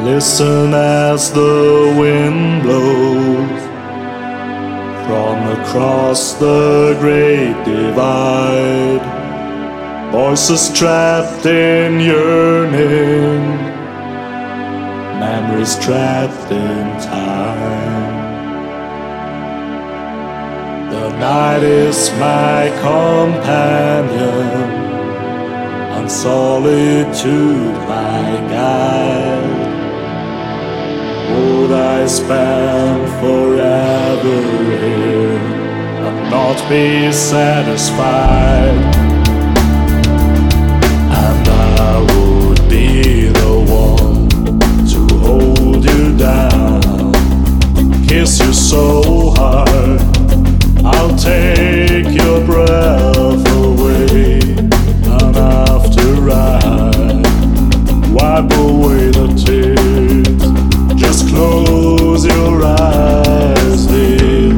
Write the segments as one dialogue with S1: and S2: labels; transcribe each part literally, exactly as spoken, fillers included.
S1: Listen as the wind blows from across the great divide. Voices trapped in yearning, memories trapped in time. The night is my companion, and solitude my guide. Would I spend forever here and not be satisfied? And I would be the one to hold you down, kiss you so hard, I'll take your breath away. And after I wipe away the tears, just close your eyes, dear.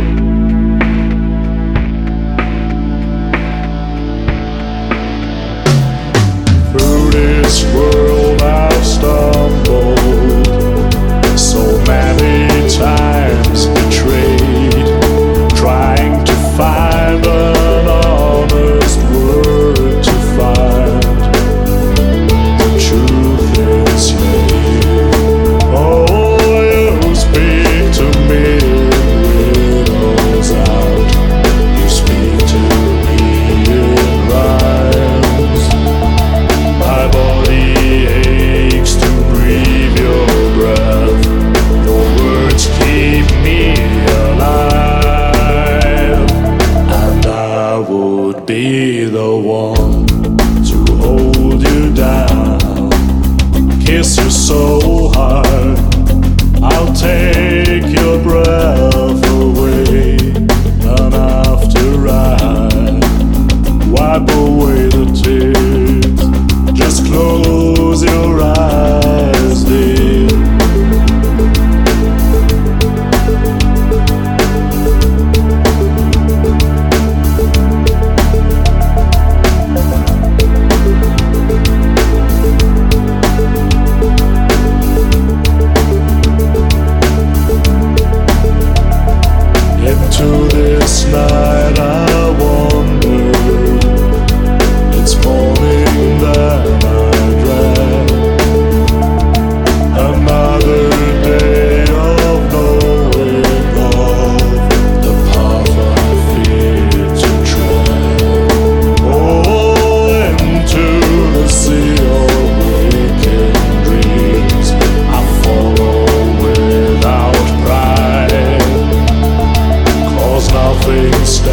S1: Through this world I've stumbled, so many times betrayed, trying to find an honest word to find. The truth is here. Oh, you speak to me in riddles out. You speak to me in rhymes. My body aches to breathe your breath. Your words keep me alive. And I would be the one to hold you down, kiss you so hard, I'll take your breath away. And after I wipe away the tears, just close your eyes, dear. Into this night I wander, it's morning that I dread. Another day of knowing love, the path I fear to tread. Oh, into the sea of waking dreams I follow without pride. Nothing